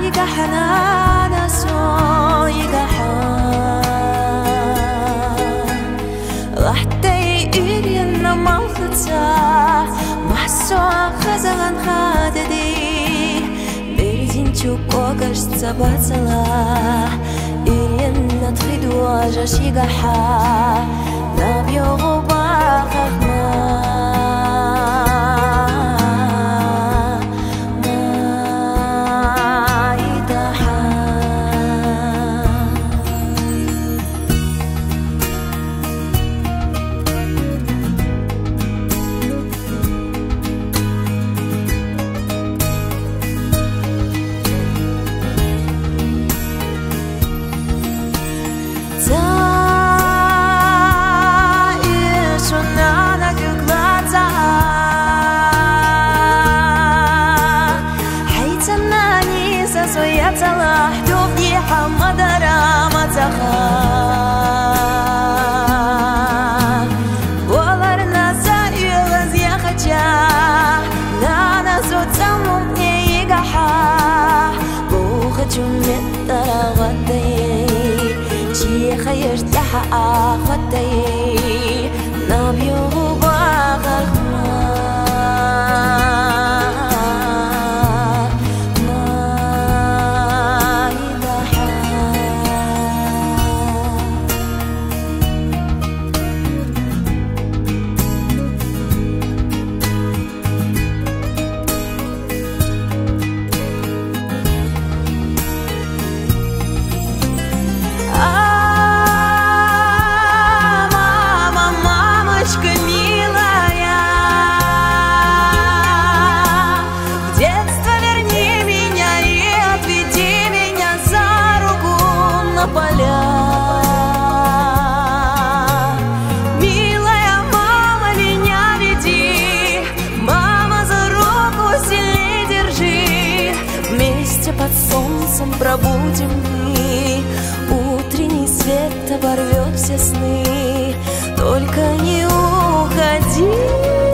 حنانا لحتى إرينا مالخطا محسوع خزغن خاددي بريدين تشوكو кажется бацала إرينا تخدوا جاشي قحا نبيغو باقخنا صلاح دوبي حمد رامتها ولرنا سائل زيخجا نانا زوتامو نيجاحا بوخجو مترا غدي شي خير تحا خدي نبيو باغرنا поля. Милая мама, меня веди, мама, за руку сильнее держи. Вместе под солнцем пробудем дни, утренний свет оборвет все сны. Только не уходи.